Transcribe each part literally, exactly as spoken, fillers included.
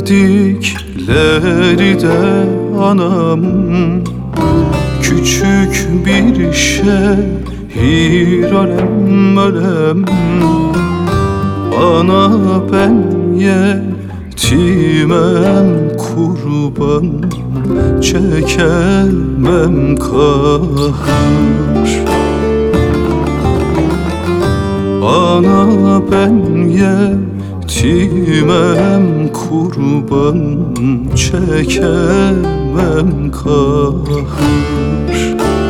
verdikleri de anam. Küçük bir şehir ölem ölem. Ana ben yetimem kurban, çekemem kahır. Ana ben yetimem kurban, çekemem kahır.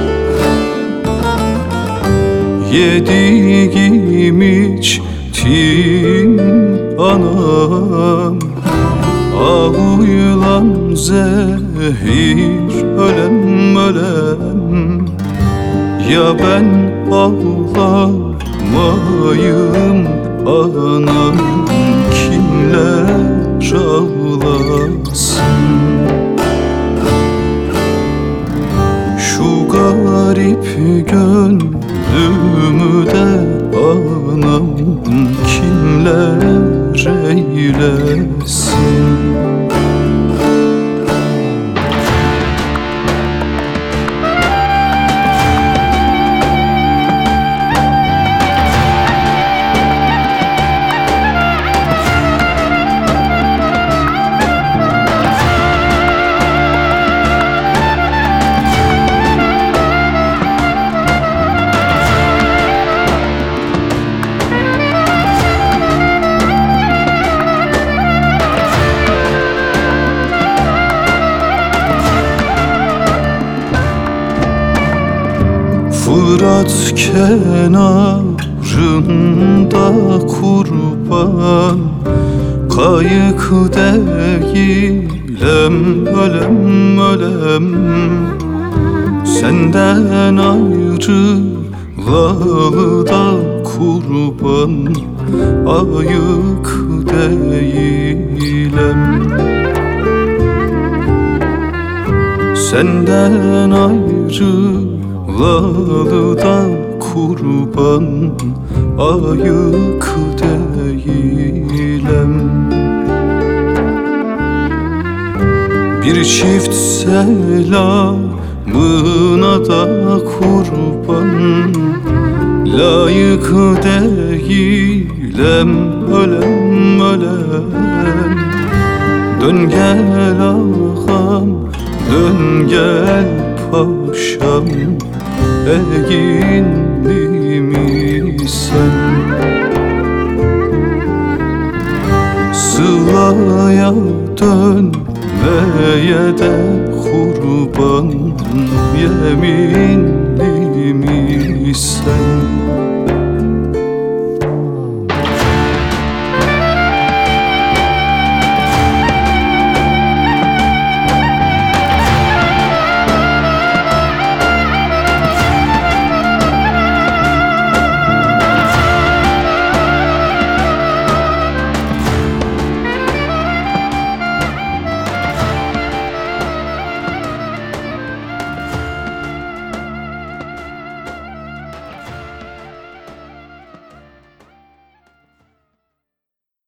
Yediğim içtim anam, ağıylan zehir ölem ölem. Ya ben ağlamayım anam, kimler ağlasın? Şu garip gönlümü de anam, kimler eylesin? Fırat kenarında kurban, kayık değilim ölem ölem. Senden ayrılalı da kurban, ayık değilim. Senden ayrılalı da kurban, ayık değilim. Bir çift selamına da kurban, layık değilim ölem ölem. Dön gel ağam, dön gel paşam, eğinli sen. Sılaya dönmeye de kurban, yeminli mi sen?